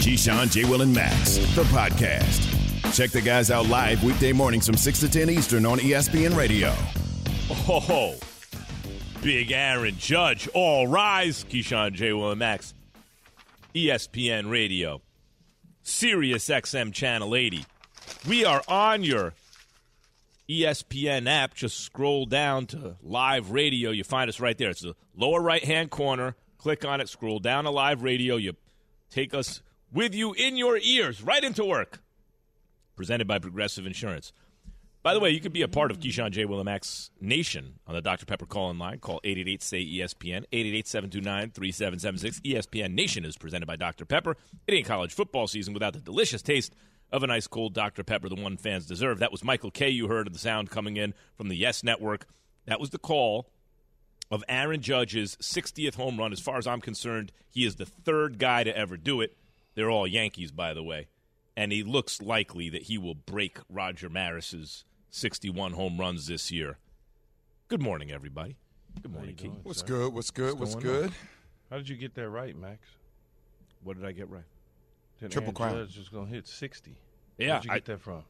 Keyshawn, J. Will, and Max, the podcast. Check the guys out live weekday mornings from 6 to 10 Eastern on ESPN Radio. Oh, Big Aaron Judge. All rise. Keyshawn, J. Will, and Max, ESPN Radio, Sirius XM Channel 80. We are on your ESPN app. Just scroll down to live radio. You find us right there. It's the lower right-hand corner. Click on it. Scroll down to live radio. You take us with you in your ears right into work. Presented by Progressive Insurance. By the way, you could be a part of Keyshawn, J. Will, and Max Nation on the Dr. Pepper call-in line. Call 888-SAY-ESPN, 888-729-3776. ESPN Nation is presented by Dr. Pepper. It ain't college football season without the delicious taste of a nice cold Dr. Pepper, the one fans deserve. That was Michael Kay you heard of the sound coming in from the Yes Network. That was the call of Aaron Judge's 60th home run. As far as I'm concerned, he is the third guy to ever do it. They're all Yankees, by the way. And he looks likely that he will break Roger Maris's 61 home runs this year. Good morning, everybody. Good morning, Keith. What's good? How did you get that right, Max? What did I get right? That Triple Aaron crown. Judge is going to hit 60. Yeah. Where did you get that from?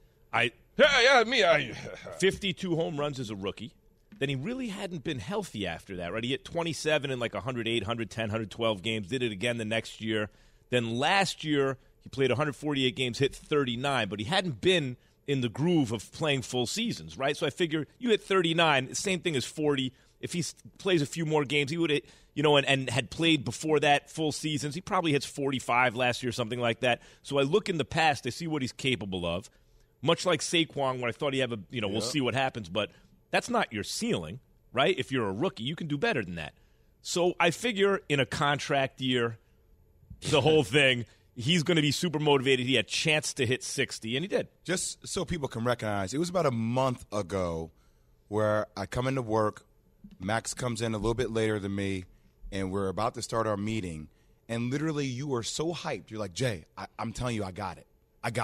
52 home runs as a rookie. Then he really hadn't been healthy after that, right? He hit 27 in like 108, 110, 112 games, did it again the next year. Then last year, he played 148 games, hit 39, but he hadn't been in the groove of playing full seasons, right? So I figure you hit 39, the same thing as 40. If he plays a few more games, he would, and had played before that full seasons, he probably hits 45 last year, something like that. So I look in the past, I see what he's capable of. Much like Saquon, when I thought he'd have we'll see what happens, but that's not your ceiling, right? If you're a rookie, you can do better than that. So I figure in a contract year, the whole thing, he's going to be super motivated. He had a chance to hit 60, and he did. Just so people can recognize, it was about a month ago where I come into work, Max comes in a little bit later than me, and we're about to start our meeting, and literally you were so hyped. You're like, Jay, I'm telling you, I got it.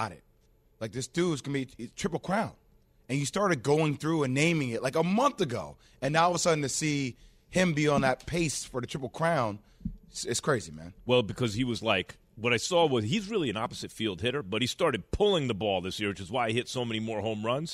Like, this dude's going to be Triple Crown. And you started going through and naming it like a month ago, and now all of a sudden to see him be on that pace for the Triple Crown, it's crazy, man. Well, because he was like, what I saw was he's really an opposite field hitter, but he started pulling the ball this year, which is why he hit so many more home runs.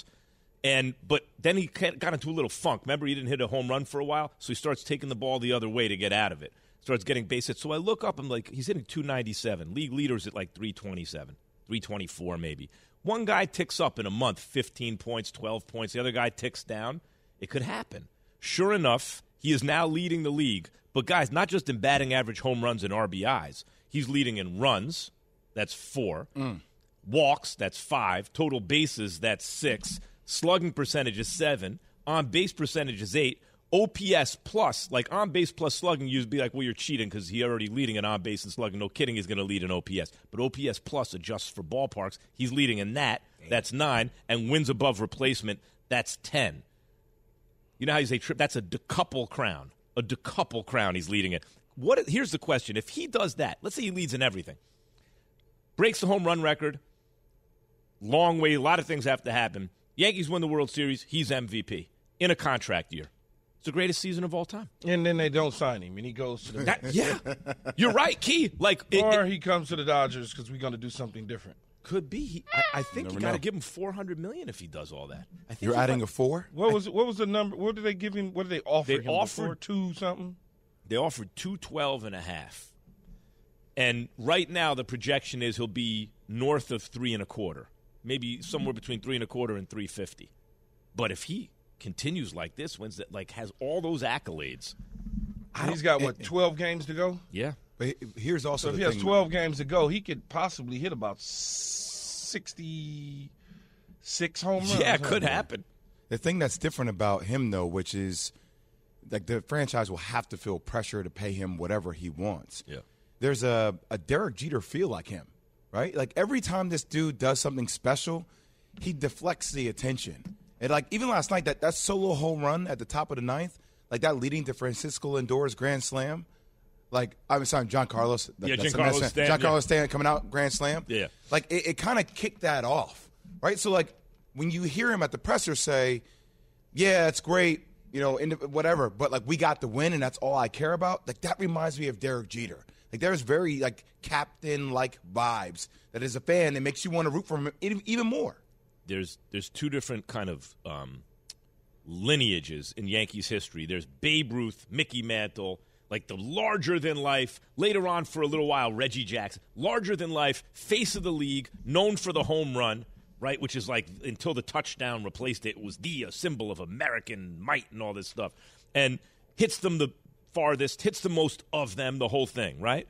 But then he got into a little funk. Remember, he didn't hit a home run for a while, so he starts taking the ball the other way to get out of it. Starts getting base hits. So I look up, I'm like, he's hitting 297. League leader's at like 327, 324 maybe. One guy ticks up in a month, 15 points, 12 points. The other guy ticks down. It could happen. Sure enough, he is now leading the league. But, guys, not just in batting average, home runs, and RBIs. He's leading in runs. That's 4. Walks, that's 5. Total bases, that's 6. Slugging percentage is 7. On-base percentage is 8. OPS plus, like on-base plus slugging, you'd be like, well, you're cheating because he's already leading in on-base and slugging. No kidding, he's going to lead in OPS. But OPS plus adjusts for ballparks. He's leading in that. That's 9. And wins above replacement, that's 10. You know how you say that's a decouple crown. A decouple crown he's leading it. Here's the question. If he does that, let's say he leads in everything, breaks the home run record, long way, a lot of things have to happen. Yankees win the World Series, he's MVP in a contract year. It's the greatest season of all time. And then they don't sign him, and he goes to the yeah, you're right, Key. He comes to the Dodgers because we're going to do something different. Could be. I think you got to give him $400 million if he does all that. I think you're adding a 4. What was the number? What did they give him? What did they offer him? They offered 2 something. They offered $212.5, and right now the projection is he'll be north of 3.25, maybe somewhere between 3.25 and 350. But if he continues like this, wins that, like has all those accolades, he's got 12 games to go. Yeah. But here's also so if he has 12 games to go, he could possibly hit about 66 home runs. Yeah, it could happen. The thing that's different about him, though, which is like the franchise will have to feel pressure to pay him whatever he wants. Yeah. There's a Derek Jeter feel like him, right? Like every time this dude does something special, he deflects the attention. And like even last night, that solo home run at the top of the 9th, like that leading to Francisco Lindor's grand slam. Like, I'm sorry, Giancarlo. Giancarlo Stanton coming out, grand slam. Yeah. Like, it kind of kicked that off, right? So, like, when you hear him at the presser say, yeah, it's great, whatever, but, like, we got the win and that's all I care about, like, that reminds me of Derek Jeter. Like, Like there's very like captain-like vibes that as a fan that makes you want to root for him even more. There's two different kind of lineages in Yankees history. There's Babe Ruth, Mickey Mantle, like the larger-than-life, later on for a little while, Reggie Jackson, larger-than-life, face of the league, known for the home run, right, which is like until the touchdown replaced it, was a symbol of American might and all this stuff, and hits them the farthest, hits the most of them, the whole thing, right?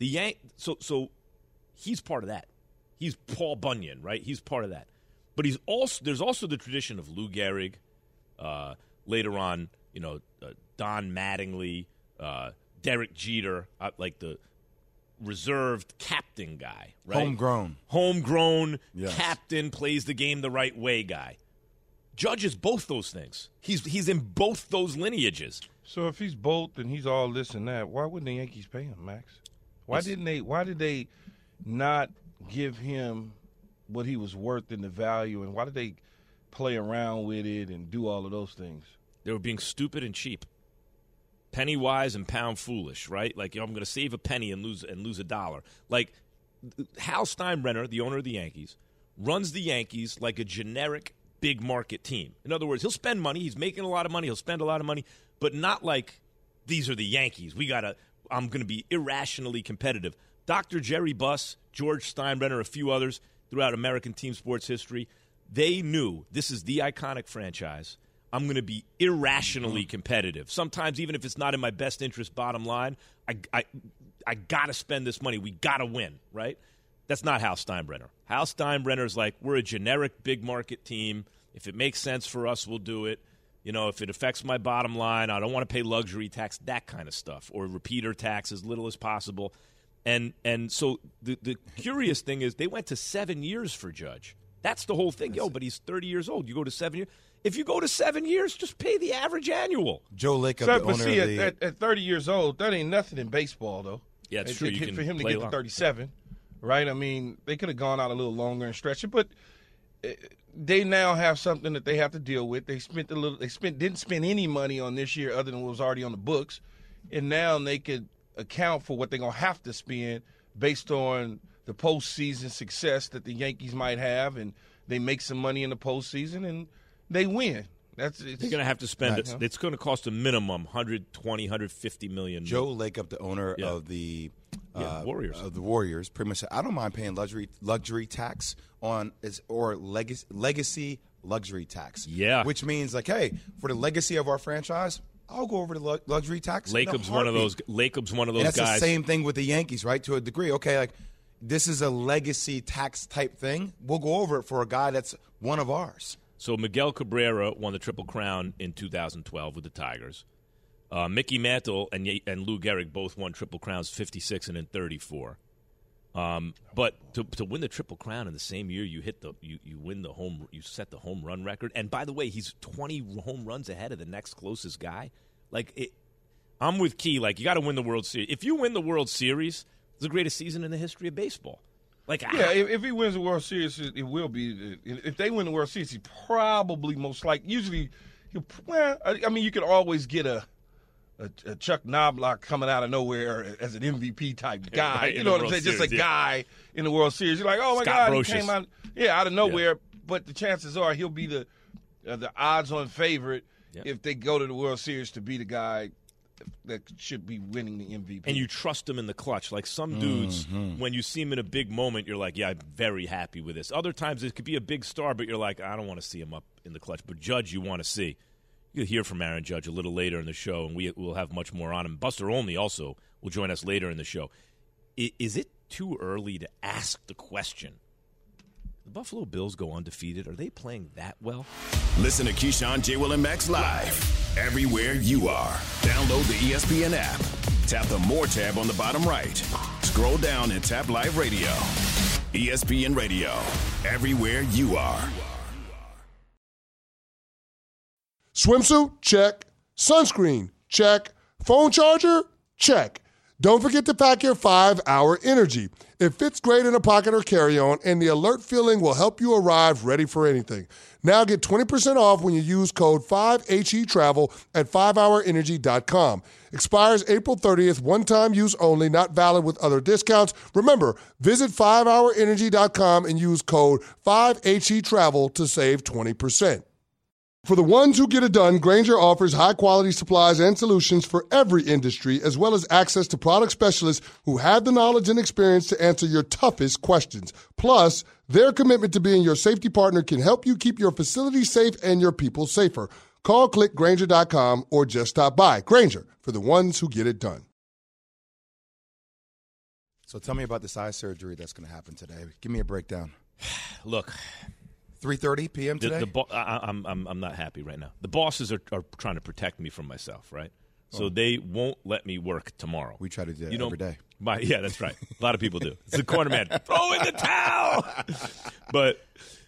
So he's part of that. He's Paul Bunyan, right? He's part of that. But there's also the tradition of Lou Gehrig, later on, Don Mattingly, Derek Jeter, like the reserved captain guy, right? Homegrown yes. Captain, plays the game the right way guy. Judge is both those things. He's in both those lineages. So if he's both and he's all this and that, why wouldn't the Yankees pay him, Max? Why did they not give him what he was worth in the value, and why did they play around with it and do all of those things? They were being stupid and cheap. Penny wise and pound foolish, right? Like, I'm going to save a penny and lose $1. Like, Hal Steinbrenner, the owner of the Yankees, runs the Yankees like a generic big market team. In other words, he'll spend money. He's making a lot of money. He'll spend a lot of money, but not like these are the Yankees. I'm going to be irrationally competitive. Dr. Jerry Buss, George Steinbrenner, a few others throughout American team sports history, they knew this is the iconic franchise. I'm going to be irrationally competitive. Sometimes, even if it's not in my best interest, bottom line, I got to spend this money. We got to win, right? That's not Hal Steinbrenner. Hal Steinbrenner's like, we're a generic big market team. If it makes sense for us, we'll do it. If it affects my bottom line, I don't want to pay luxury tax, that kind of stuff, or repeater tax as little as possible. And so the curious thing is they went to 7 years for Judge. That's the whole thing. But he's 30 years old. You go to 7 years. If you go to 7 years, just pay the average annual. Joe Lacob, at 30 years old, that ain't nothing in baseball, though. Yeah, it's true. For him to get to 37, right? I mean, they could have gone out a little longer and stretched it, but they now have something that they have to deal with. They didn't spend any money on this year other than what was already on the books, and now they could account for what they're gonna have to spend based on the postseason success that the Yankees might have, and they make some money in the postseason and they win. They're going to have to spend it. It's going to cost a minimum $120, $150 million. Joe Lacob, the owner of the Warriors, pretty much said, I don't mind paying luxury tax or legacy luxury tax. Yeah, which means like, hey, for the legacy of our franchise, I'll go over to luxury tax. Lacob's one of those. And that's guys. The same thing with the Yankees, right? To a degree, okay, like this is a legacy tax type thing. We'll go over it for a guy that's one of ours. So Miguel Cabrera won the Triple Crown in 2012 with the Tigers. Mickey Mantle and Lou Gehrig both won Triple Crowns 56 and in 34. But to win the Triple Crown in the same year, you set the home run record. And by the way, he's 20 home runs ahead of the next closest guy. I'm with Key. Like, you got to win the World Series. If you win the World Series, it's the greatest season in the history of baseball. If he wins the World Series, it will be. If they win the World Series, he probably most likely. Usually, you could always get a Chuck Knobloch coming out of nowhere as an MVP type guy. Right, you know what I'm saying? Just a guy in the World Series. You're like, oh my God, Brocious. He came out of nowhere. Yeah. But the chances are he'll be the odds-on favorite if they go to the World Series to be the guy that should be winning the MVP. And you trust him in the clutch. Like some dudes, when you see him in a big moment, you're like, yeah, I'm very happy with this. Other times it could be a big star, but you're like, I don't want to see him up in the clutch. But Judge, you want to see. You'll hear from Aaron Judge a little later in the show, and we'll have much more on him. Buster Olney also will join us later in the show. Is it too early to ask the question? The Buffalo Bills go undefeated. Are they playing that well? Listen to Keyshawn, J. Will, and Max live everywhere you are. Download the ESPN app. Tap the More tab on the bottom right. Scroll down and tap Live Radio. ESPN Radio. Everywhere you are. Swimsuit? Check. Sunscreen? Check. Phone charger? Check. Don't forget to pack your 5-Hour Energy. It fits great in a pocket or carry-on, and the alert feeling will help you arrive ready for anything. Now get 20% off when you use code 5HETRAVEL at 5hourenergy.com. Expires April 30th, one-time use only, not valid with other discounts. Remember, visit 5hourenergy.com and use code 5HETRAVEL to save 20%. For the ones who get it done, Grainger offers high-quality supplies and solutions for every industry, as well as access to product specialists who have the knowledge and experience to answer your toughest questions. Plus, their commitment to being your safety partner can help you keep your facility safe and your people safer. Call, click Grainger.com, or just stop by. Grainger, for the ones who get it done. So tell me about this eye surgery that's going to happen today. Give me a breakdown. Look. 3:30 p.m. today? I'm not happy right now. The bosses are trying to protect me from myself, right? So they won't let me work tomorrow. We try to do that every day. Yeah, that's right. A lot of people do. It's the corner man. Throw in the towel. But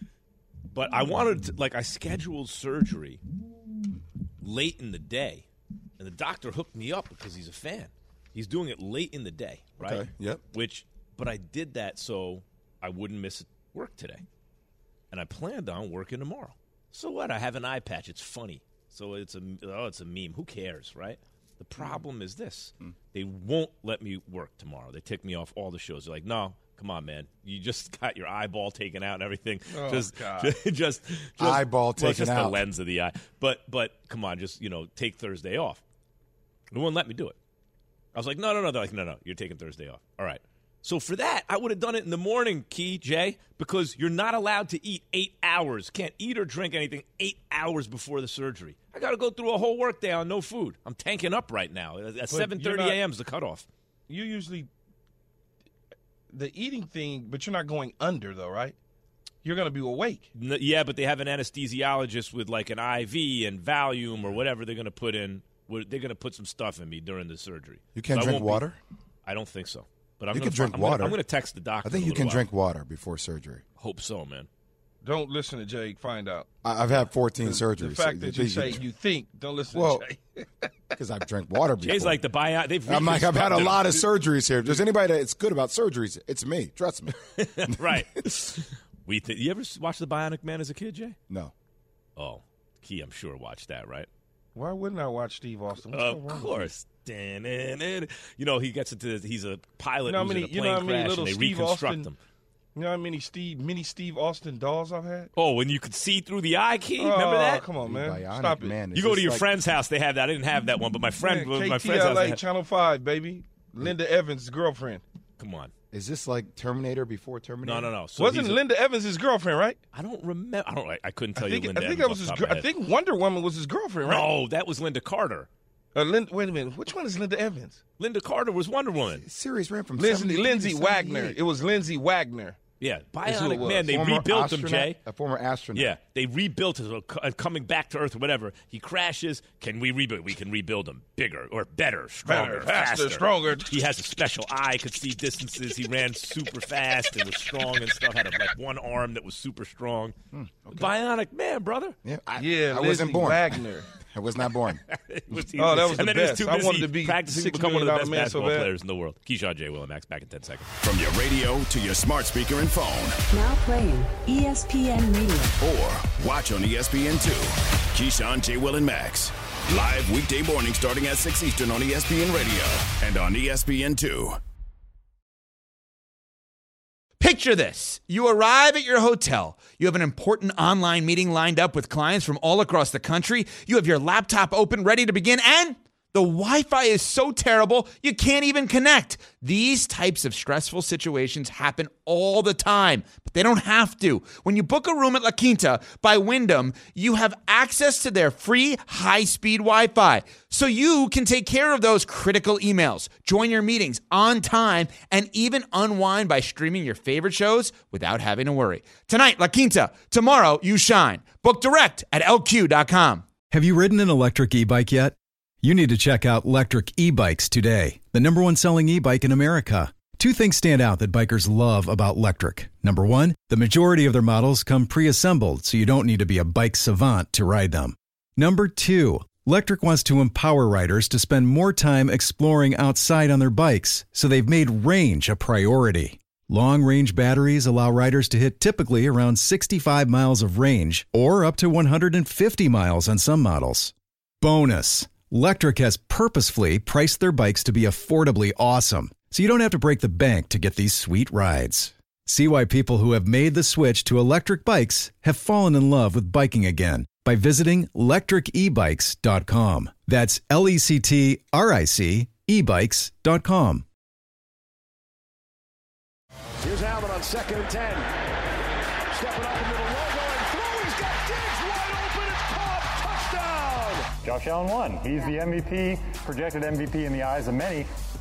I wanted to, I scheduled surgery late in the day, and the doctor hooked me up because he's a fan. He's doing it late in the day, right? Okay, yep. But I did that so I wouldn't miss work today. And I planned on working tomorrow. So what? I have an eye patch. It's funny. So it's a meme. Who cares, right? The problem is this. They won't let me work tomorrow. They take me off all the shows. They're like, no, come on, man. You just got your eyeball taken out and everything. Oh, just eyeball taken out. The lens of the eye. But come on, just, take Thursday off. They wouldn't let me do it. I was like, no. They're like, no, you're taking Thursday off. All right. So for that, I would have done it in the morning, Jay, because you're not allowed to eat 8 hours. Can't eat or drink anything 8 hours before the surgery. I got to go through a whole workday on no food. I'm tanking up right now. At 7:30 a.m. is the cutoff. You usually the eating thing, but you're not going under, though, right? You're going to be awake. Yeah, but they have an anesthesiologist with like an IV and Valium or whatever they're going to put in. They're going to put some stuff in me during the surgery. You can't drink water? I don't think so. But you can drink water. I'm going to text the doctor. I think you can drink water before surgery. Hope so, man. Don't listen to Jay. Find out. I've had 14 surgeries. The fact that you say you think, don't listen to Jay. Because I've drank water before. Jay's like the buyout. I've had a lot of surgeries here. If there's anybody that's good about surgeries, it's me. Trust me. Right. You ever watch The Bionic Man as a kid, Jay? No. Oh, Key, I'm sure watched that, right? Why wouldn't I watch Steve Austin? Of course. He gets into he's a pilot who's in a plane crash, and they reconstruct him. You know how many Steve Austin dolls I've had? Oh, when you could see through the eye, Key? Remember that? Come on, man. Bionic Stop Man. it. You go to your friend's house, they have that. I didn't have that one, but my friend's house. Channel 5, baby. Linda Evans' girlfriend. Come on. Is this like Terminator before Terminator? No. So wasn't Linda Evans his girlfriend, right? I don't remember. I couldn't tell you Linda Evans. I think Wonder Woman was his girlfriend, right? No, that was Linda Carter. Wait a minute. Which one is Linda Evans? Linda Carter was Wonder Woman. The series ran from Lindsay Wagner. It was Lindsay Wagner. Yeah, Bionic Man. They rebuilt him, Jay. A former astronaut. Yeah, they rebuilt him, coming back to Earth or whatever. He crashes. Can we rebuild? We can rebuild him bigger or better, stronger, faster, stronger. He has a special eye, could see distances. He ran super fast and was strong and stuff. Had one arm that was super strong. Okay. Bionic Man, brother. Yeah, I wasn't born. Wagner. I was not born. That was the best. I wanted to be practicing to become one of the best basketball players in the world. Keyshawn, J. Will, and Max back in 10 seconds. From your radio to your smart speaker and phone. Now playing ESPN Radio. Or watch on ESPN2. Keyshawn, J. Will, and Max. Live weekday morning starting at 6 Eastern on ESPN Radio and on ESPN2. Picture this. You arrive at your hotel. You have an important online meeting lined up with clients from all across the country. You have your laptop open, ready to begin, and the Wi-Fi is so terrible, you can't even connect. These types of stressful situations happen all the time, but they don't have to. When you book a room at La Quinta by Wyndham, you have access to their free high-speed Wi-Fi, so you can take care of those critical emails, join your meetings on time, and even unwind by streaming your favorite shows without having to worry. Tonight, La Quinta. Tomorrow, you shine. Book direct at LQ.com. Have you ridden an electric e-bike yet? You need to check out Lectric E-Bikes today, the #1 selling e-bike in America. Two things stand out that bikers love about Lectric. Number one, the majority of their models come pre-assembled, so you don't need to be a bike savant to ride them. Number two, Lectric wants to empower riders to spend more time exploring outside on their bikes, so they've made range a priority. Long-range batteries allow riders to hit typically around 65 miles of range or up to 150 miles on some models. Bonus, Lectric has purposefully priced their bikes to be affordably awesome, so you don't have to break the bank to get these sweet rides. See why people who have made the switch to electric bikes have fallen in love with biking again by visiting lectricebikes.com. That's LECTRIC ebikes.com. Here's Allen on 2nd and 10. Stepping up in the middle, logo and throw. He's got Diggs wide open. It's caught. Touchdown. Josh Allen won. He's the MVP, projected MVP in the eyes of many.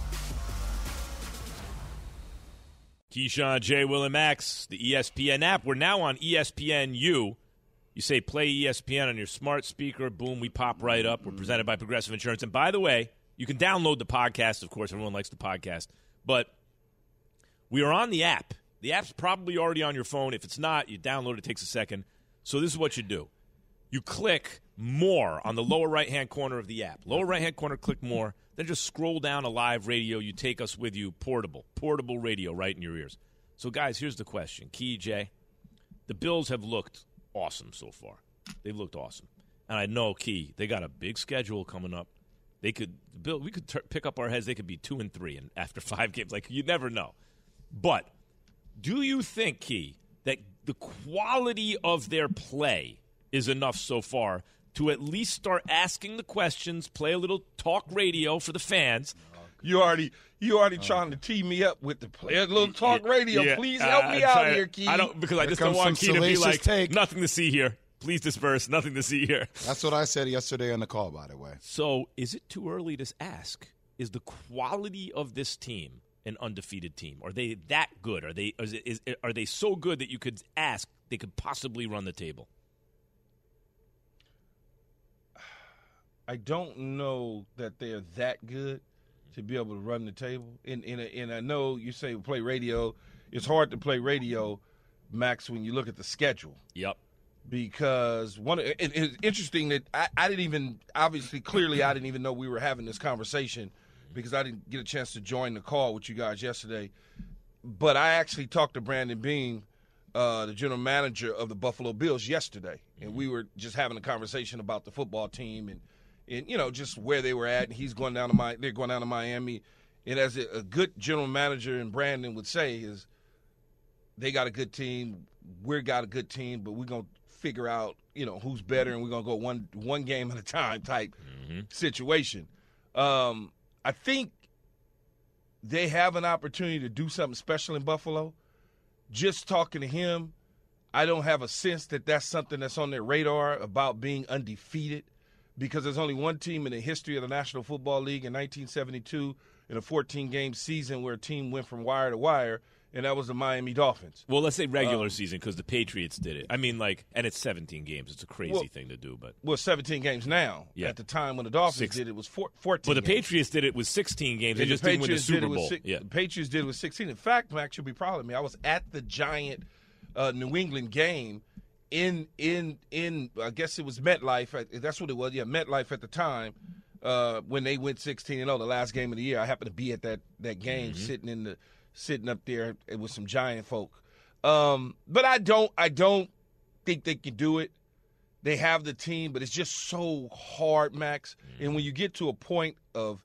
Keyshawn, J. Will, and Max, the ESPN app. We're now on ESPNU. You say play ESPN on your smart speaker. Boom, we pop right up. We're presented by Progressive Insurance. And by the way, you can download the podcast. Of course, everyone likes the podcast. But we are on the app. The app's probably already on your phone. If it's not, you download it. It takes a second. So this is what you do. You click more on the lower right-hand corner of the app. Lower right-hand corner, click more. Then just scroll down to live radio. You take us with you. Portable radio right in your ears. So, guys, here's the question. Key, Jay, the Bills have looked awesome so far. They've looked awesome. And I know, Key, they got a big schedule coming up. We could pick up our heads. They could be 2-3 and after 5 games. Like, you never know. But do you think, Key, that the quality of their play is enough so far to at least start asking the questions, play a little talk radio for the fans? You already trying to tee me up with the play a little talk radio. Yeah, please help me out here, Key. I just don't want Key to be like, nothing to see here. Please disperse. Nothing to see here. That's what I said yesterday on the call, by the way. So is it too early to ask, is the quality of this team an undefeated team? Are they that good? Are they so good that you could ask they could possibly run the table? I don't know that they're that good to be able to run the table. And I know you say play radio. It's hard to play radio, Max, when you look at the schedule. Yep. Because it's interesting that I didn't even – obviously, clearly I didn't even know we were having this conversation because I didn't get a chance to join the call with you guys yesterday. But I actually talked to Brandon Beam, the general manager of the Buffalo Bills, yesterday. And we were just having a conversation about the football team and you know, just where they were at. And they're going down to Miami. And as a good general manager and Brandon would say is they got a good team, we got a good team, but we're going to figure out, you know, who's better, and we're going to go one game at a time type situation. I think they have an opportunity to do something special in Buffalo. Just talking to him, I don't have a sense that that's something that's on their radar about being undefeated, because there's only one team in the history of the National Football League in 1972 in a 14-game season where a team went from wire to wire, and that was the Miami Dolphins. Well, let's say regular season because the Patriots did it. I mean, and it's 17 games. It's a crazy thing to do. But 17 games now. Yeah. At the time when the Dolphins did it was 14 Well, the Patriots did it with 16 games. They just didn't win the Super Bowl. The Patriots did it with 16. In fact, Max, you'll be proud of me. I was at the Giant New England game in I guess it was MetLife. That's what it was. Yeah, MetLife at the time when they went 16-0, the last game of the year. I happened to be at that game, sitting up there with some Giant folk. But I don't think they can do it. They have the team, but it's just so hard, Max. And when you get to a point of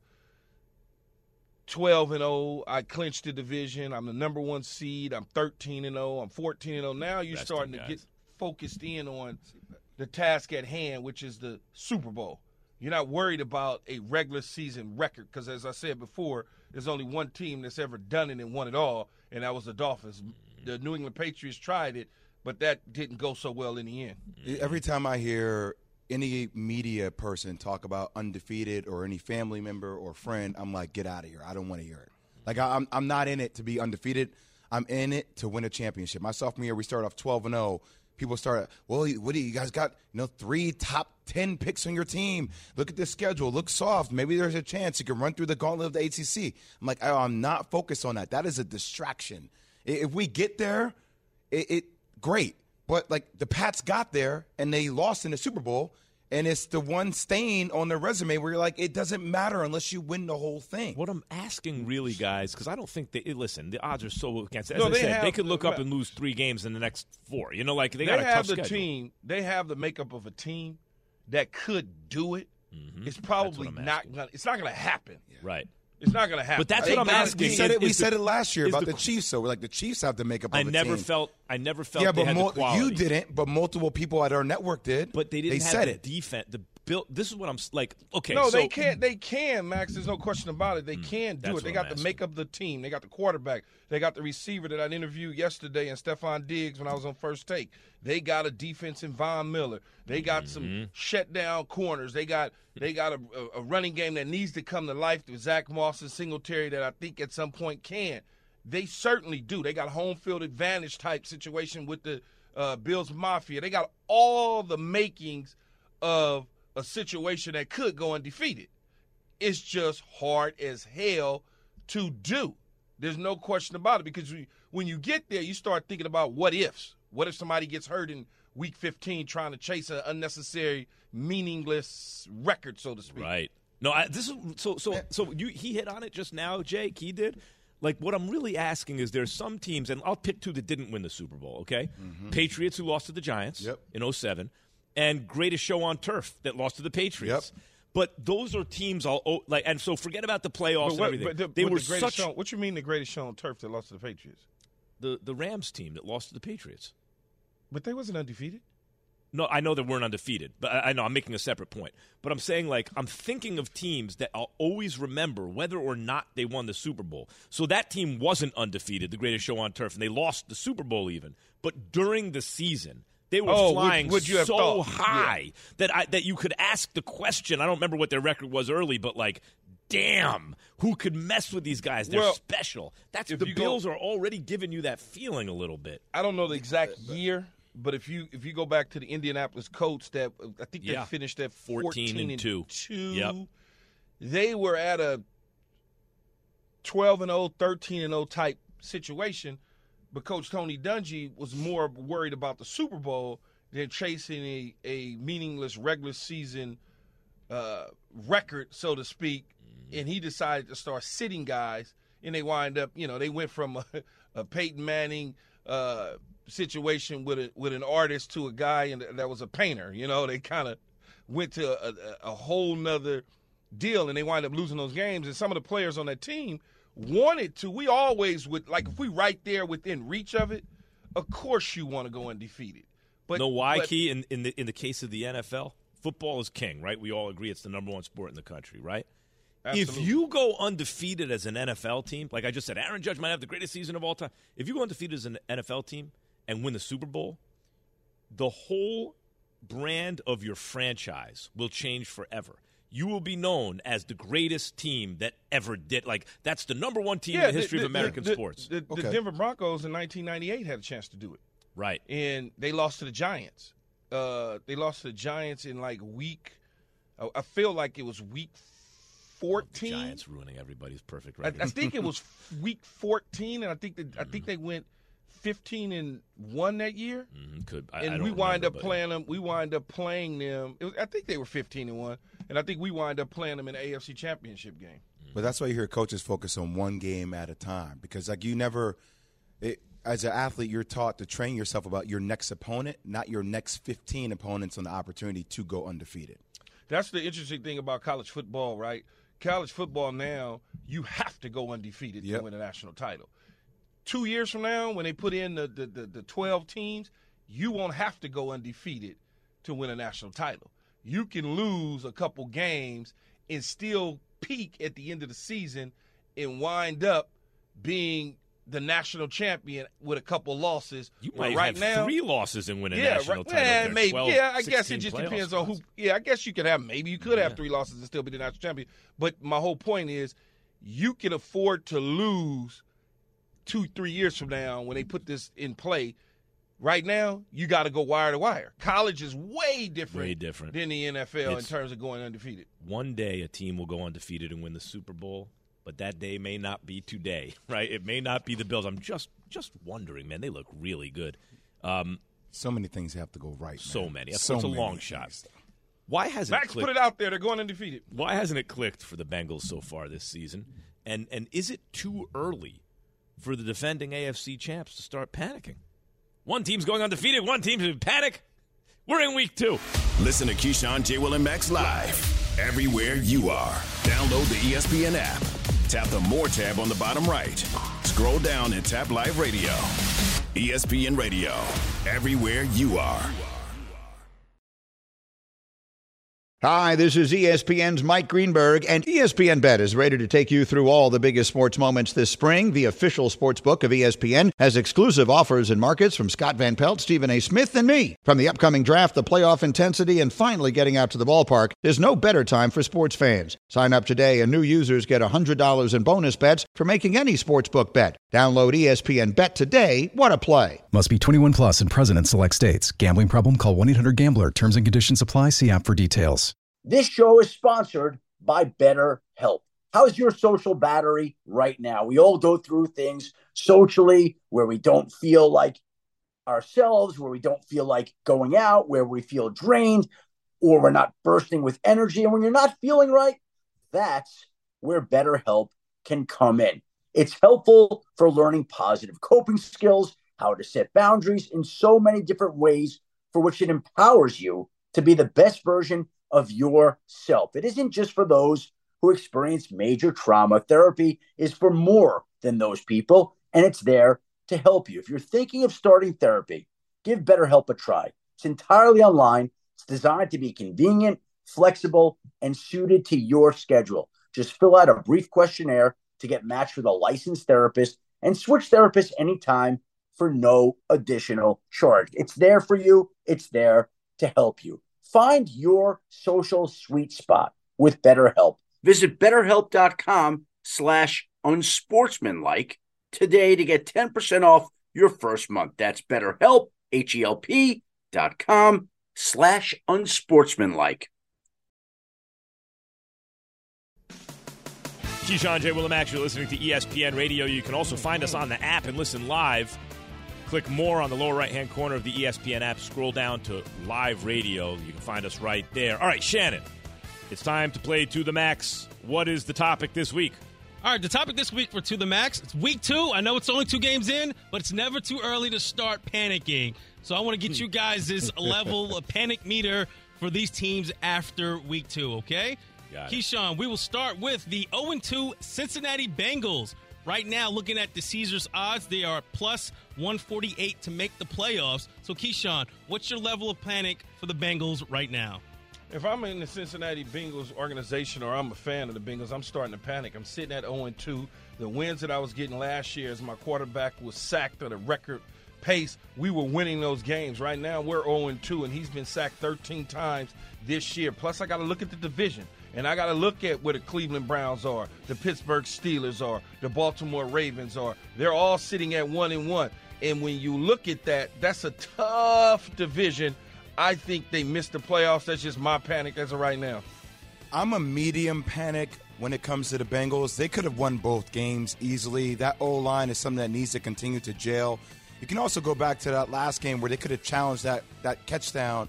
12-0, I clinched the division. I'm the number 1 seed. I'm 13-0. I'm 14-0. Now you're starting to get focused in on the task at hand, which is the Super Bowl. You're not worried about a regular season record because, as I said before, there's only one team that's ever done it and won it all, and that was the Dolphins. The New England Patriots tried it, but that didn't go so well in the end. Every time I hear any media person talk about undefeated or any family member or friend, I'm like, get out of here. I don't want to hear it. Like, I'm not in it to be undefeated. I'm in it to win a championship. My sophomore year, we started off 12-0. People start, well, what do you guys got? 3 top 10 picks on your team. Look at this schedule. Look soft. Maybe there's a chance you can run through the gauntlet of the ACC. I'm like, I'm not focused on that. That is a distraction. If we get there, it great. But like the Pats got there and they lost in the Super Bowl, And it's the one stain on their resume where you're like, it doesn't matter unless you win the whole thing. What I'm asking really, guys, because I don't think they – listen, the odds are so against – as No, I said, they could look up but- and lose 3 games in the next 4. You know, like they got a have tough the schedule. team. They have the makeup of a team that could do it. Mm-hmm. It's probably I'm not asking. going. It's not going to happen. Right. It's not going to happen. But that's They what I'm got a asking. team. We Is said the- it last year is about the- the Chiefs. So we're like the Chiefs have the makeup of I a never team. felt Yeah, they but had the quality. you didn't. But multiple people at our network did. But they didn't have said the it. defense. The build. This is what I'm like. Okay, No, so, they can't. They can, Max. There's no question about it. They can do that's it. They what got I'm the asking. makeup of the team. They got the quarterback. They got the receiver that I interviewed yesterday, and Stephon Diggs when I was on First Take. They got a defense in Von Miller. They got some shutdown corners. They got a running game that needs to come to life through Zach Moss and Singletary that I think at some point can. They certainly do. They got home field advantage type situation with the Bills Mafia. They got all the makings of a situation that could go undefeated. It's just hard as hell to do. There's no question about it because when you get there, you start thinking about what ifs. What if somebody gets hurt in week 15 trying to chase an unnecessary, meaningless record, so to speak? Right. No, this is so. He hit on it just now, Jake. He did. Like, what I'm really asking is there's some teams, and I'll pick 2 that didn't win the Super Bowl, okay? Patriots, who lost to the Giants in 07, and Greatest Show on Turf that lost to the Patriots. But those are teams and so forget about the playoffs and everything. They were such show, what you mean the greatest show on turf that lost to the Patriots? The Rams team that lost to the Patriots. But they wasn't undefeated. No, I know they weren't undefeated, but I know I'm making a separate point. But I'm saying, like, I'm thinking of teams that I'll always remember whether or not they won the Super Bowl. So that team wasn't undefeated, the Greatest Show on Turf, and they lost the Super Bowl even. But during the season, they were flying would you have so thought? high that you could ask the question. I don't remember what their record was early, but like, damn, who could mess with these guys? They're special. That's the Bills are already giving you that feeling a little bit. I don't know the exact year. But if you go back to the Indianapolis Colts, that I think they finished at 14-2. Yep. They were at a 12-0, 13-0 type situation, but Coach Tony Dungy was more worried about the Super Bowl than chasing a meaningless regular season record, so to speak. And he decided to start sitting guys, and they wind up, they went from a Peyton Manning situation with an artist to a guy that was a painter. They kind of went to a whole nother deal, and they wind up losing those games. And some of the players on that team wanted to. We always would, like, if we right there within reach of it, of course you want to go undefeated. But know why, Key? In the case of the NFL, football is king, right? We all agree it's the number 1 sport in the country, right? Absolutely. If you go undefeated as an NFL team, like I just said, Aaron Judge might have the greatest season of all time. If you go undefeated as an NFL team and win the Super Bowl, the whole brand of your franchise will change forever. You will be known as the greatest team that ever did. Like, that's the number 1 team in the history of American sports. The Denver Broncos in 1998 had a chance to do it. Right. And they lost to the Giants. They lost to the Giants in like week – I feel like it was week 14. Giants ruining everybody's perfect record. I think it was week 14, and I think they went 15-1 that year. Could. And we wind up playing them. We wind up playing them. I think they were 15-1, and I think we wind up playing them in the AFC Championship game. But that's why you hear coaches focus on one game at a time, because like you never, as an athlete, you're taught to train yourself about your next opponent, not your next 15 opponents on the opportunity to go undefeated. That's the interesting thing about college football, right? College football now, you have to go undefeated to win a national title. 2 years from now, when they put in the 12 teams, you won't have to go undefeated to win a national title. You can lose a couple games and still peak at the end of the season and wind up being the national champion with a couple losses. You might right have now, 3 losses and win a national title. Yeah, maybe. 12, I guess it just depends on who. Yeah, I guess you could have. Maybe you could have 3 losses and still be the national champion. But my whole point is, you can afford to lose 2-3 years from now when they put this in play. Right now, you got to go wire to wire. College is way different than the NFL in terms of going undefeated. One day a team will go undefeated and win the Super Bowl, but that day may not be today, right? It may not be the Bills. I'm just wondering, man. They look really good. So many things have to go right. So man. many. It's a long shot. Why hasn't Max clicked? put it out there. They're going undefeated. Why hasn't it clicked for the Bengals so far this season? And is it too early for the defending AFC champs to start panicking? One team's going undefeated. One team's in panic. We're in week 2. Listen to Keyshawn, J. Will, and Max live everywhere you are. Download the ESPN app. Tap the More tab on the bottom right. Scroll down and tap Live Radio. ESPN Radio, everywhere you are. Hi, this is ESPN's Mike Greenberg, and ESPN Bet is ready to take you through all the biggest sports moments this spring. The official sports book of ESPN has exclusive offers and markets from Scott Van Pelt, Stephen A. Smith, and me. From the upcoming draft, the playoff intensity, and finally getting out to the ballpark, there's no better time for sports fans. Sign up today, and new users get $100 in bonus bets for making any sportsbook bet. Download ESPN Bet today. What a play. Must be 21 plus and present in select states. Gambling problem? Call 1-800-GAMBLER. Terms and conditions apply. See app for details. This show is sponsored by BetterHelp. How's your social battery right now? We all go through things socially where we don't feel like ourselves, where we don't feel like going out, where we feel drained, or we're not bursting with energy. And when you're not feeling right, that's where BetterHelp can come in. It's helpful for learning positive coping skills, how to set boundaries in so many different ways, for which it empowers you to be the best version of yourself. It isn't just for those who experience major trauma. Therapy is for more than those people, and it's there to help you. If you're thinking of starting therapy, give BetterHelp a try. It's entirely online. It's designed to be convenient, flexible, and suited to your schedule. Just fill out a brief questionnaire to get matched with a licensed therapist and switch therapists anytime for no additional charge. It's there for you. It's there to help you. Find your social sweet spot with BetterHelp. Visit BetterHelp.com/unsportsmanlike today to get 10% off your first month. That's BetterHelp, HELP.com/unsportsmanlike. Keyshawn, J. Will, and Max, you're listening to ESPN Radio. You can also find us on the app and listen live. Click more on the lower right-hand corner of the ESPN app. Scroll down to Live Radio. You can find us right there. All right, Shannon, it's time to play To the Max. What is the topic this week? All right, the topic this week for To the Max, it's week 2. I know it's only 2 games in, but it's never too early to start panicking. So I want to get you guys this level of panic meter for these teams after week 2, okay? Keyshawn, we will start with the 0-2 Cincinnati Bengals. Right now, looking at the Caesars odds, they are plus 148 to make the playoffs. So, Keyshawn, what's your level of panic for the Bengals right now? If I'm in the Cincinnati Bengals organization or I'm a fan of the Bengals, I'm starting to panic. I'm sitting at 0-2. The wins that I was getting last year as my quarterback was sacked at a record pace, we were winning those games. Right now, we're 0-2, and he's been sacked 13 times this year. Plus, I got to look at the division. And I got to look at where the Cleveland Browns are, the Pittsburgh Steelers are, the Baltimore Ravens are. They're all sitting at 1-1. And when you look at that, that's a tough division. I think they missed the playoffs. That's just my panic as of right now. I'm a medium panic when it comes to the Bengals. They could have won both games easily. That O-line is something that needs to continue to gel. You can also go back to that last game where they could have challenged that touchdown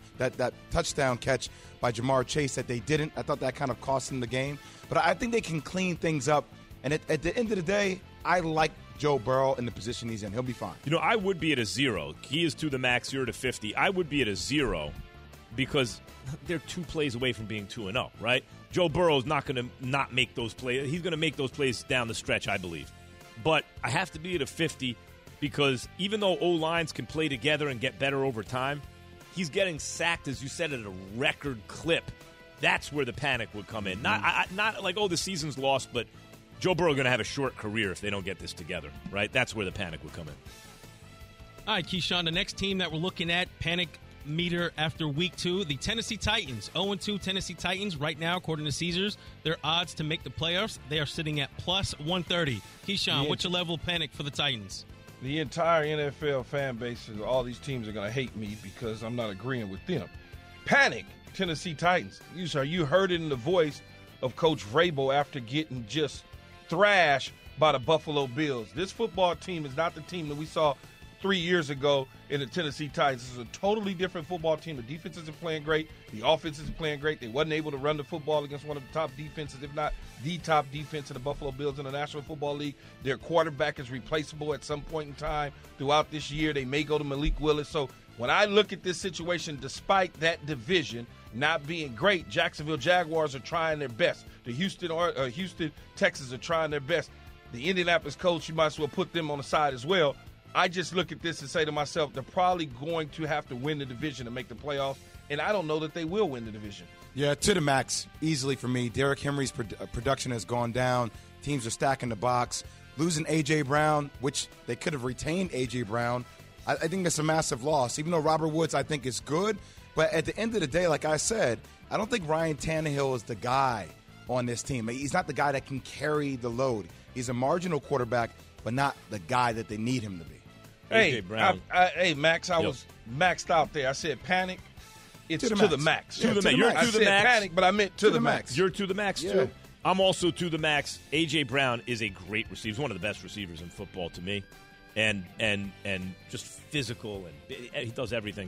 catch by Jamar Chase that they didn't. I thought that kind of cost them the game. But I think they can clean things up. And at the end of the day, I like Joe Burrow in the position he's in. He'll be fine. You know, I would be at a 0. He is to the max, 0 to 50. I would be at a 0 because they're 2 plays away from being 2-0, right? Joe Burrow's not going to not make those plays. He's going to make those plays down the stretch, I believe. But I have to be at a 50 because even though O-lines can play together and get better over time, he's getting sacked, as you said, at a record clip. That's where the panic would come in. Not like, the season's lost, but Joe Burrow going to have a short career if they don't get this together, right? That's where the panic would come in. All right, Keyshawn, the next team that we're looking at, panic meter after week 2, the Tennessee Titans. 0-2 Tennessee Titans right now, according to Caesars. Their odds to make the playoffs, they are sitting at plus 130. Keyshawn, what's your level of panic for the Titans? The entire NFL fan base, all these teams are going to hate me because I'm not agreeing with them. Panic, Tennessee Titans. You heard it in the voice of Coach Vrabel after getting just thrashed by the Buffalo Bills. This football team is not the team that we saw 3 years ago in the Tennessee Titans. This is a totally different football team. The defense isn't playing great. The offense isn't playing great. They wasn't able to run the football against one of the top defenses, if not the top defense in the Buffalo Bills in the National Football League. Their quarterback is replaceable at some point in time throughout this year. They may go to Malik Willis. So when I look at this situation, despite that division not being great, Jacksonville Jaguars are trying their best. The Houston Texans are trying their best. The Indianapolis Colts, you might as well put them on the side as well. I just look at this and say to myself, they're probably going to have to win the division to make the playoffs, and I don't know that they will win the division. Yeah, to the max, easily for me. Derrick Henry's production has gone down. Teams are stacking the box. Losing A.J. Brown, which they could have retained A.J. Brown, I think that's a massive loss. Even though Robert Woods, I think, is good, but at the end of the day, like I said, I don't think Ryan Tannehill is the guy on this team. He's not the guy that can carry the load. He's a marginal quarterback, but not the guy that they need him to be. Hey, Max, I was maxed out there. I said panic. It's to the max. To the max. You're I to the said max. panic, but I meant to the max. You're to the max, Yeah. too. I'm also to the max. A.J. Brown is a great receiver. He's one of the best receivers in football to me. And just physical, and he does everything.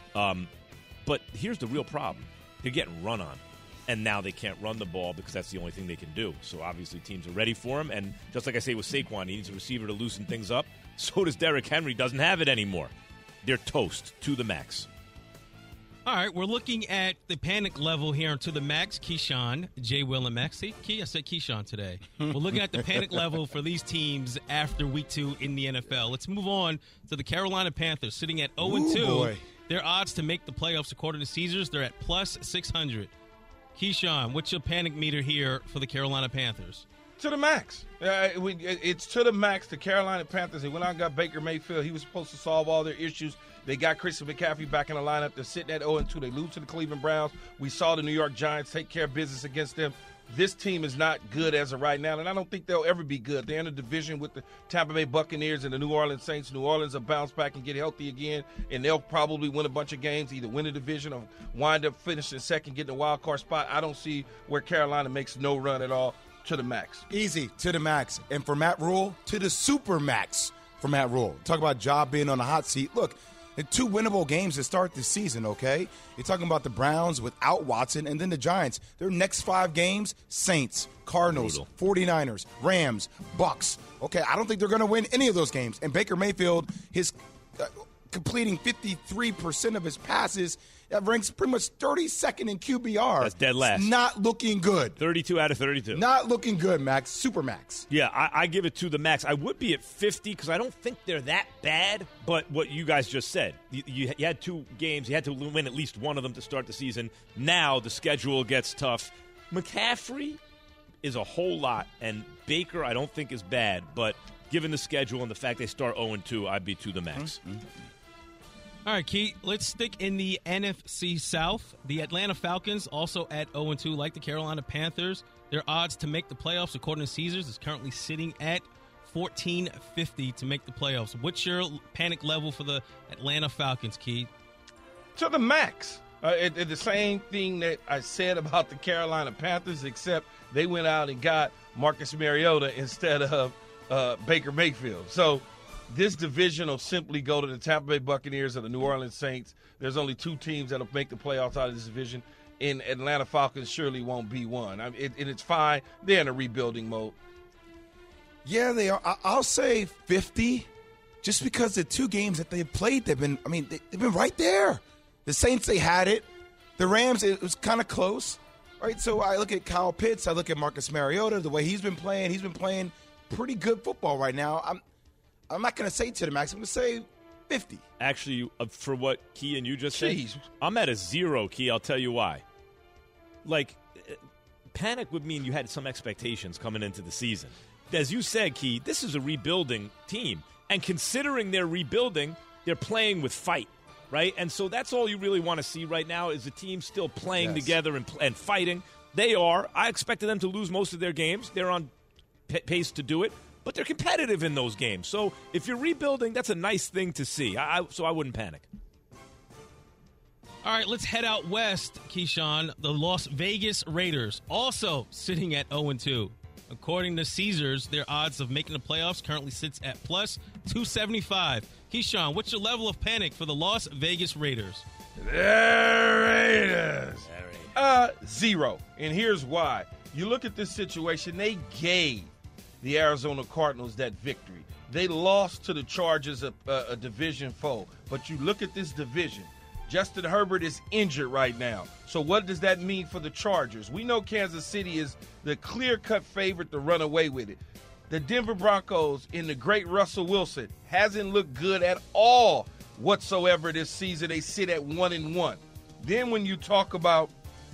But here's the real problem. They're getting run on. And now they can't run the ball because that's the only thing they can do. So obviously teams are ready for him. And just like I say with Saquon, he needs a receiver to loosen things up. So does Derrick Henry. Doesn't have it anymore. They're toast to the max. All right, we're looking at the panic level here to the max. Keyshawn, J. Will, and Max. See, Key, I said Keyshawn today. We're looking at the panic level for these teams after Week 2 in the NFL. Let's move on to the Carolina Panthers, sitting at 0-2. Boy. Their odds to make the playoffs, according to Caesars, they're at plus 600. Keyshawn, what's your panic meter here for the Carolina Panthers? To the max. It's to the max. The Carolina Panthers, they went out and got Baker Mayfield. He was supposed to solve all their issues. They got Christian McCaffrey back in the lineup. They're sitting at 0-2. They lose to the Cleveland Browns. We saw the New York Giants take care of business against them. This team is not good as of right now, and I don't think they'll ever be good. They're in a division with the Tampa Bay Buccaneers and the New Orleans Saints. New Orleans will bounce back and get healthy again, and they'll probably win a bunch of games, either win the division or wind up finishing second, getting a wild card spot. I don't see where Carolina makes no run at all. To the max. Easy, to the max. And for Matt Rule, to the super max for Matt Rule. Talk about job being on the hot seat. Look, the 2 winnable games to start this season, okay? You're talking about the Browns without Watson and then the Giants. Their next 5 games, Saints, Cardinals, 49ers, Rams, Bucks. Okay, I don't think they're going to win any of those games. And Baker Mayfield, his completing 53% of his passes, that ranks pretty much 32nd in QBR. That's dead last. It's not looking good. 32 out of 32. Not looking good, Max. Super max. Yeah, I give it to the max. I would be at 50 because I don't think they're that bad. But what you guys just said, you had 2 games. You had to win at least one of them to start the season. Now the schedule gets tough. McCaffrey is a whole lot, and Baker I don't think is bad. But given the schedule and the fact they start 0-2, I'd be to the max. Mm-hmm. All right, Keith, let's stick in the NFC South. The Atlanta Falcons, also at 0-2, like the Carolina Panthers. Their odds to make the playoffs, according to Caesars, is currently sitting at 1450 to make the playoffs. What's your panic level for the Atlanta Falcons, Keith? To the max. It's the same thing that I said about the Carolina Panthers, except they went out and got Marcus Mariota instead of Baker Mayfield. So this division will simply go to the Tampa Bay Buccaneers or the New Orleans Saints. There's only 2 teams that will make the playoffs out of this division, and Atlanta Falcons surely won't be one. And it's fine. They're in a rebuilding mode. Yeah, they are. I'll say 50, just because the 2 games that they've played, they've been right there. The Saints, they had it. The Rams, it was kind of close. Right, so I look at Kyle Pitts. I look at Marcus Mariota, the way he's been playing. He's been playing pretty good football right now. I'm not going to say to the max. I'm going to say 50. Actually, for what Key and you just said, Jeez. I'm at a 0, Key. I'll tell you why. Like, panic would mean you had some expectations coming into the season. As you said, Key, this is a rebuilding team. And considering they're rebuilding, they're playing with fight, right? And so that's all you really want to see right now is the team still playing together and fighting. They are. I expected them to lose most of their games. They're on pace to do it. But they're competitive in those games. So if you're rebuilding, that's a nice thing to see. So I wouldn't panic. All right, let's head out west, Keyshawn. The Las Vegas Raiders, also sitting at 0-2. According to Caesars, their odds of making the playoffs currently sits at plus 275. Keyshawn, what's your level of panic for the Las Vegas Raiders? The Raiders. 0. And here's why. You look at this situation, they gave the Arizona Cardinals that victory. They lost to the Chargers, a division foe. But you look at this division. Justin Herbert is injured right now. So what does that mean for the Chargers? We know Kansas City is the clear-cut favorite to run away with it. The Denver Broncos in the great Russell Wilson hasn't looked good at all whatsoever this season. They sit at 1-1. Then when you talk about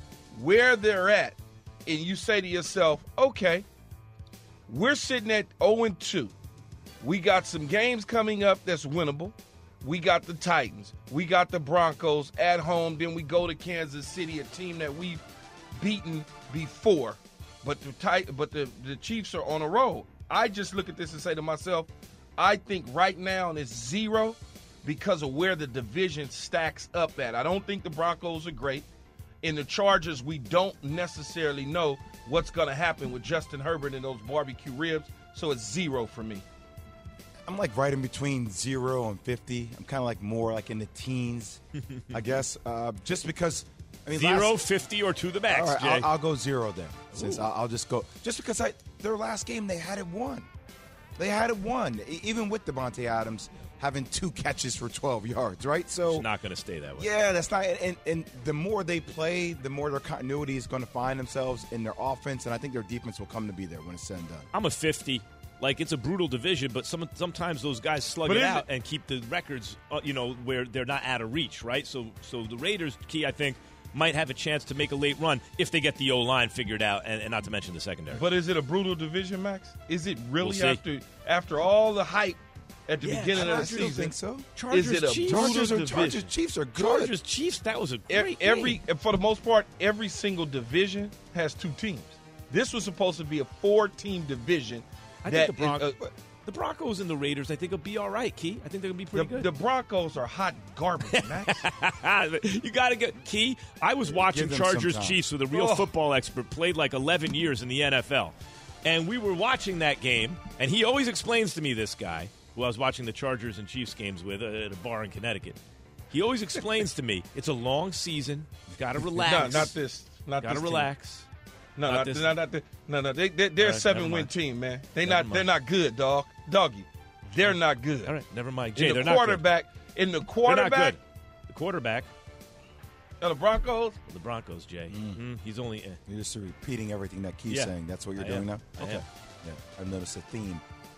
where they're at and you say to yourself, okay, we're sitting at 0-2. We got some games coming up that's winnable. We got the Titans. We got the Broncos at home. Then we go to Kansas City, a team that we've beaten before. But the Chiefs are on a roll. I just look at this and say to myself, I think right now it's 0 because of where the division stacks up at. I don't think the Broncos are great. In the Chargers, we don't necessarily know what's going to happen with Justin Herbert and those barbecue ribs. So it's 0 for me. I'm like right in between 0 and 50. I'm kind of like more like in the teens, I guess. Just because, 0, 50, or to the max. All right, Jay. I'll go 0 then. Since I'll just go just because their last game they had it won. They had it won, even with Devontae Adams having 2 catches for 12 yards, right? So it's not going to stay that way. Yeah, that's not. And the more they play, the more their continuity is going to find themselves in their offense, and I think their defense will come to be there when it's said and done. I'm a 50. Like, it's a brutal division, but sometimes those guys slug it out and keep the records, where they're not out of reach, right? So the Raiders, Key, I think, might have a chance to make a late run if they get the O-line figured out, and not to mention the secondary. But is it a brutal division, Max? Is it really We'll after all the hype at the beginning of the I still season? think so. Is it a brutal division? Chargers Chiefs are good. Chargers Chiefs, that was a great game. For the most part, every single division has 2 teams. This was supposed to be a 4-team division. I think the Broncos and the Raiders, I think, will be all right, Key. I think they're going to be pretty good. The Broncos are hot garbage, Max. You got to get Key. I was watching Chargers Chiefs with a real football expert, played like 11 years in the NFL. And we were watching that game, and he always explains to me, this guy, who I was watching the Chargers and Chiefs games with at a bar in Connecticut. He always explains to me, it's a long season. You've got to relax. No, not this. Not got to this relax. Team. No. They're a 7-win team, man. They're not good, doggy. They're not good. All right, never mind. Jay, they're not good. In the quarterback, they're not good. The quarterback. The Broncos. The Broncos, Jay. Mm-hmm. He's only. You're just repeating everything that Key's saying. That's what you're doing now. Okay. Yeah, I've noticed a theme.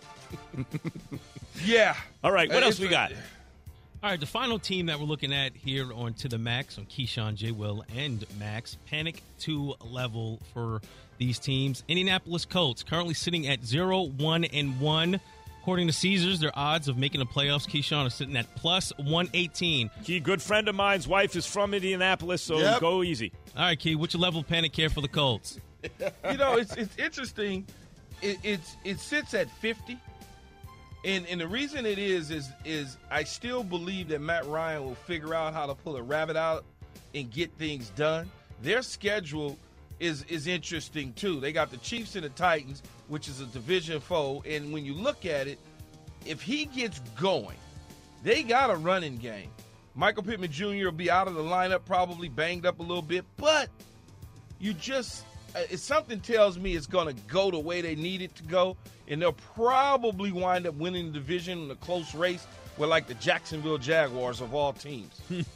Yeah. All right. What else we got? All right, the final team that we're looking at here on To The Max on Keyshawn, J. Will, and Max. Panic 2 level for these teams. Indianapolis Colts currently sitting at 0-1-1. According to Caesars, their odds of making the playoffs, Keyshawn, are sitting at plus 118. Key, good friend of mine's wife is from Indianapolis, so go easy. All right, Key, what's your level of panic here for the Colts? It's interesting. It sits at 50. And the reason it is I still believe that Matt Ryan will figure out how to pull a rabbit out and get things done. Their schedule is interesting, too. They got the Chiefs and the Titans, which is a division foe. And when you look at it, if he gets going, they got a running game. Michael Pittman Jr. will be out of the lineup, probably banged up a little bit. But something tells me it's going to go the way they need it to go. And they'll probably wind up winning the division in a close race with, like, the Jacksonville Jaguars of all teams.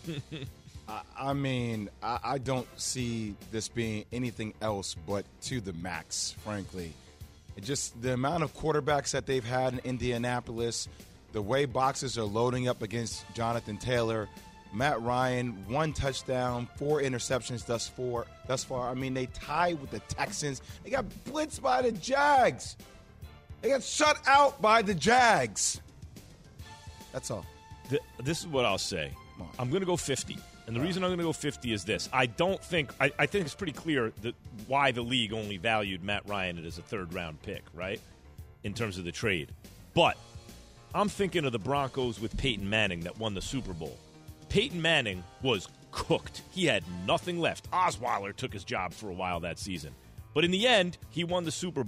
I don't see this being anything else but to the max, frankly. Just the amount of quarterbacks that they've had in Indianapolis, the way boxes are loading up against Jonathan Taylor, Matt Ryan, 1 touchdown, 4 interceptions thus far. They tied with the Texans. They got blitzed by the Jags. They got shut out by the Jags. That's all. This is what I'll say. I'm going to go 50. And the reason I'm going to go 50 is this. I think it's pretty clear that why the league only valued Matt Ryan as a 3rd-round pick, right, in terms of the trade. But I'm thinking of the Broncos with Peyton Manning that won the Super Bowl. Peyton Manning was cooked. He had nothing left. Osweiler took his job for a while that season. But in the end, he won the Super Bowl.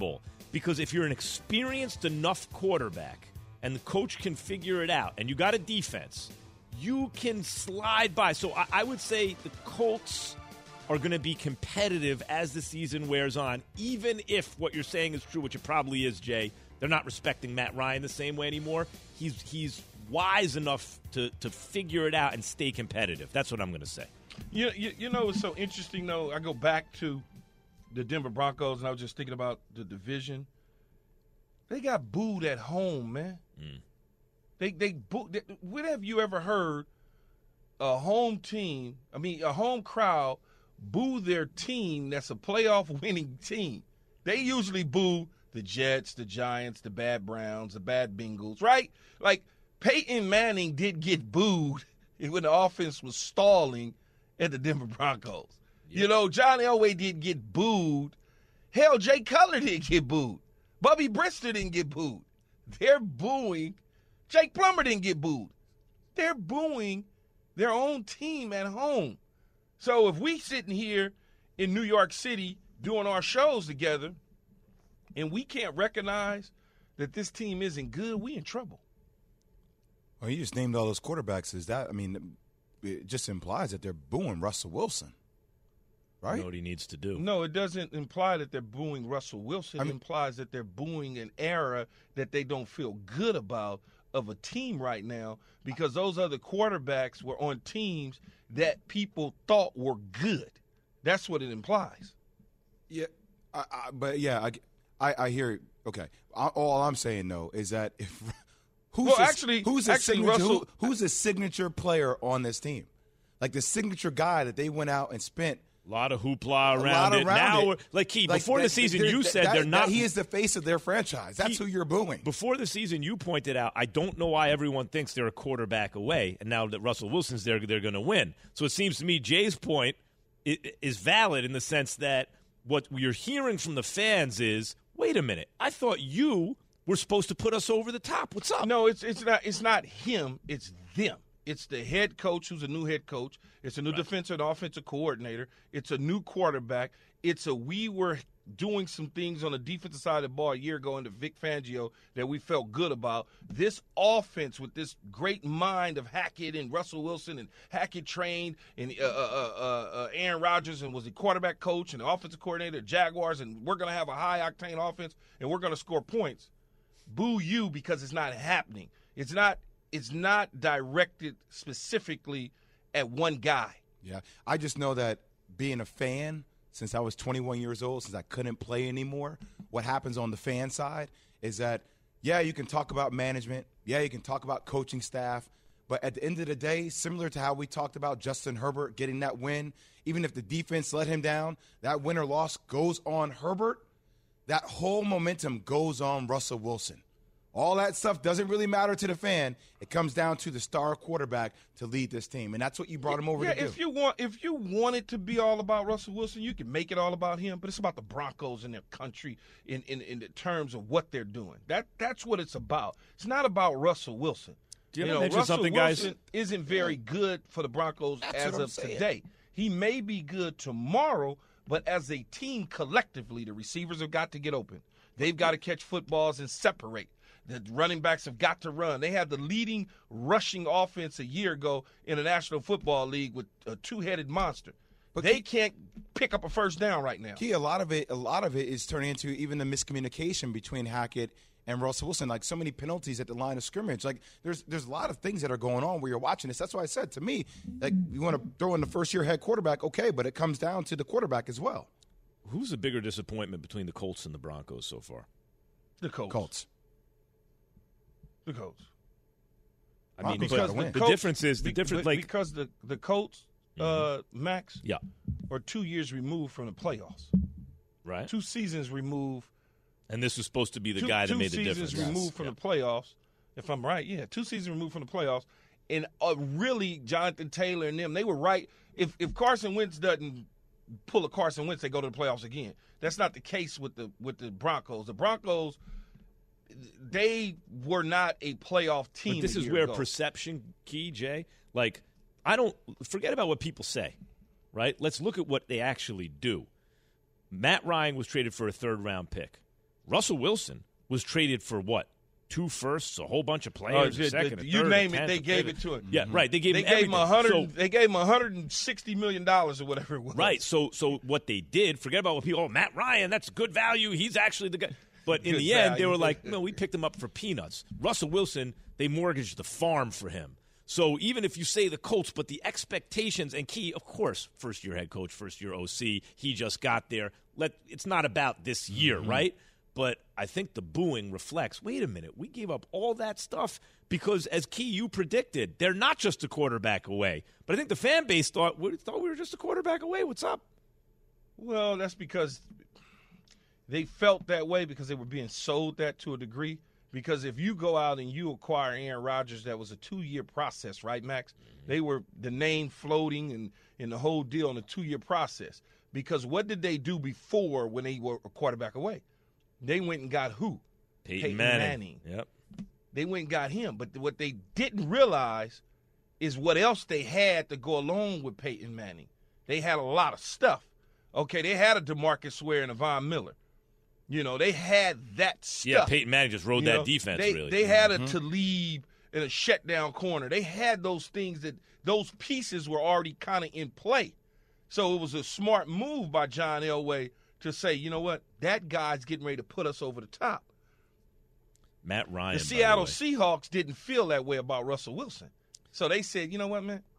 Because if you're an experienced enough quarterback and the coach can figure it out and you got a defense, you can slide by. So I would say the Colts are going to be competitive as the season wears on, even if what you're saying is true, which it probably is, Jay. They're not respecting Matt Ryan the same way anymore. He's wise enough to figure it out and stay competitive. That's what I'm going to say. You know what's so interesting, though? I go back to the Denver Broncos, and I was just thinking about the division. They got booed at home, man. They booed. When have you ever heard a home crowd boo their team that's a playoff winning team? They usually boo the Jets, the Giants, the bad Browns, the bad Bengals, right? Like Peyton Manning did get booed when the offense was stalling at the Denver Broncos. Yep. You know, John Elway did get booed. Hell, Jay Cutler did get booed. Bubby Brister didn't get booed. They're booing. Jake Plummer didn't get booed. They're booing their own team at home. So if we sitting here in New York City doing our shows together and we can't recognize that this team isn't good, we in trouble. Well, you just named all those quarterbacks. It just implies that they're booing Russell Wilson, right? You know what he needs to do. No, it doesn't imply that they're booing Russell Wilson. It implies that they're booing an era that they don't feel good about of a team right now because those other quarterbacks were on teams that people thought were good. That's what it implies. Yeah, I hear it. Okay. All I'm saying, though, is that who's a signature player on this team? Like the signature guy that they went out and spent a lot of hoopla around it. Now, before the season, you said they're not. He is the face of their franchise. That's who you're booing. Before the season, you pointed out, I don't know why everyone thinks they're a quarterback away, and now that Russell Wilson's there, they're going to win. So it seems to me Jay's point is valid in the sense that what you're hearing from the fans is, wait a minute, I thought you were supposed to put us over the top. What's up? No, it's not him. It's them. It's the head coach who's a new head coach. It's a new defensive and offensive coordinator. It's a new quarterback. We were doing some things on the defensive side of the ball a year ago under Vic Fangio that we felt good about. This offense with this great mind of Hackett and Russell Wilson and Hackett trained and Aaron Rodgers and was the quarterback coach and the offensive coordinator, Jaguars, and we're going to have a high-octane offense and we're going to score points. Boo you because it's not happening. It's not directed specifically at one guy. Yeah. I just know that being a fan since I was 21 years old, since I couldn't play anymore, what happens on the fan side is that, yeah, you can talk about management. Yeah, you can talk about coaching staff. But at the end of the day, similar to how we talked about Justin Herbert getting that win, even if the defense let him down, that win or loss goes on Herbert. That whole momentum goes on Russell Wilson. All that stuff doesn't really matter to the fan. It comes down to the star quarterback to lead this team, and that's what you brought him over to do. If you want it to be all about Russell Wilson, you can make it all about him. But it's about the Broncos and their country in the terms of what they're doing. That's what it's about. It's not about Russell Wilson. Russell Wilson isn't very good for the Broncos as of today. He may be good tomorrow, but as a team collectively, the receivers have got to get open. They've got to catch footballs and separate. The running backs have got to run. They had the leading rushing offense a year ago in the National Football League with a two-headed monster. But they can't pick up a first down right now. A lot of it is turning into even the miscommunication between Hackett and Russell Wilson. Like so many penalties at the line of scrimmage. Like there's a lot of things that are going on where you're watching this. That's why I said to me, like you want to throw in the first-year head quarterback, okay, but it comes down to the quarterback as well. Who's the bigger disappointment between the Colts and the Broncos so far? The Colts. The Colts. I mean, because the difference is because the Colts, Max, are 2 years removed from the playoffs. Right. 2 seasons removed. And this was supposed to be the guy that made the difference. 2 seasons removed from the playoffs, if I'm right. Yeah, 2 seasons removed from the playoffs. And really, Jonathan Taylor and them, they were right. If Carson Wentz doesn't pull a Carson Wentz, they go to the playoffs again. That's not the case with the Broncos. The Broncos, they were not a playoff team. But this is where perception key, Jay. Like, I don't forget about what people say, right? Let's look at what they actually do. Matt Ryan was traded for a third-round pick. Russell Wilson was traded for what? 2 firsts, a whole bunch of players, a second, a you third, name a it, 10th, they a gave fifth. it to him. Yeah, right. They gave him They gave him $160 million or whatever it was. Right. So what they did, forget about what people, Matt Ryan, that's good value. He's actually the guy. But in the end, they were like, no, we picked him up for peanuts. Russell Wilson, they mortgaged the farm for him. So even if you say the Colts, but the expectations, and Key, of course, first-year head coach, first-year OC, he just got there. It's not about this year, right? But I think the booing reflects, wait a minute, we gave up all that stuff because, as Key, you predicted, they're not just a quarterback away. But I think the fan base thought we were just a quarterback away. What's up? Well, that's because they felt that way because they were being sold that to a degree. Because if you go out and you acquire Aaron Rodgers, that was a 2-year process, right, Max? They were the name floating and the whole deal in a 2-year process. Because what did they do before when they were a quarterback away? They went and got who? Peyton Manning. Yep. They went and got him. But what they didn't realize is what else they had to go along with Peyton Manning. They had a lot of stuff. Okay, they had a DeMarcus Ware and a Von Miller. You know, they had that stuff. Yeah, Peyton Manning just rode that defense, really. They had a Talib and a shutdown corner. They had those things those pieces were already kind of in play. So it was a smart move by John Elway to say, you know what, that guy's getting ready to put us over the top. Matt Ryan. The Seattle Seahawks didn't feel that way about Russell Wilson. So they said, you know what, man,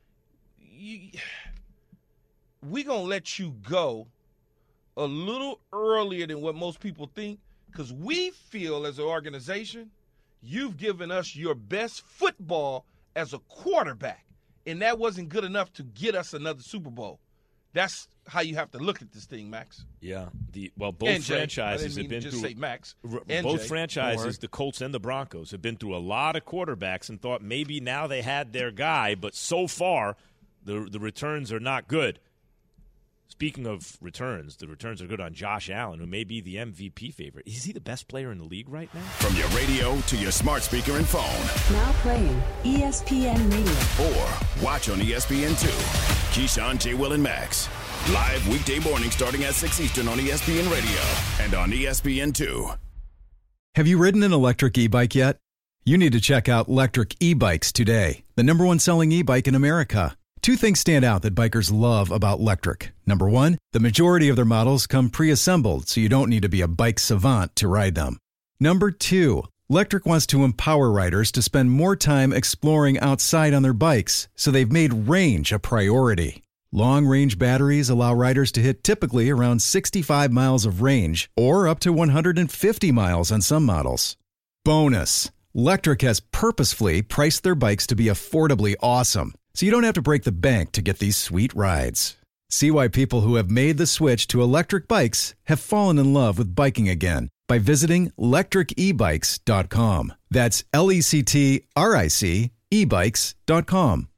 we're going to let you go a little earlier than what most people think because we feel as an organization you've given us your best football as a quarterback, and that wasn't good enough to get us another Super Bowl. That's how you have to look at this thing, Max. Yeah. Both franchises have been through. Say Max. Both franchises, the Colts and the Broncos, have been through a lot of quarterbacks and thought maybe now they had their guy, but so far the returns are not good. Speaking of returns, the returns are good on Josh Allen, who may be the MVP favorite. Is he the best player in the league right now? From your radio to your smart speaker and phone. Now playing ESPN Radio. Or watch on ESPN2. Keyshawn, J. Will, and Max. Live weekday morning starting at 6 Eastern on ESPN Radio and on ESPN2. Have you ridden an electric e-bike yet? You need to check out Lectric E-Bikes today, the #1 selling e-bike in America. 2 things stand out that bikers love about Lectric. Number 1, the majority of their models come pre-assembled, so you don't need to be a bike savant to ride them. Number 2, Lectric wants to empower riders to spend more time exploring outside on their bikes, so they've made range a priority. Long-range batteries allow riders to hit typically around 65 miles of range, or up to 150 miles on some models. Bonus, Lectric has purposefully priced their bikes to be affordably awesome, so you don't have to break the bank to get these sweet rides. See why people who have made the switch to electric bikes have fallen in love with biking again by visiting lectricebikes.com. That's LECTRIC ebikes.com.